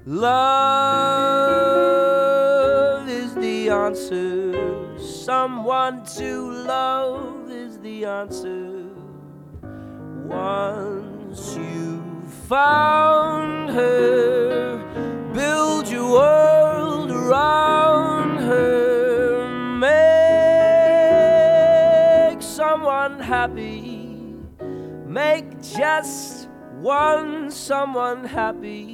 Love is the answer. Someone to love is the answer. Once you've found her, build your world around her. Make someone happy. Make just one someone happy.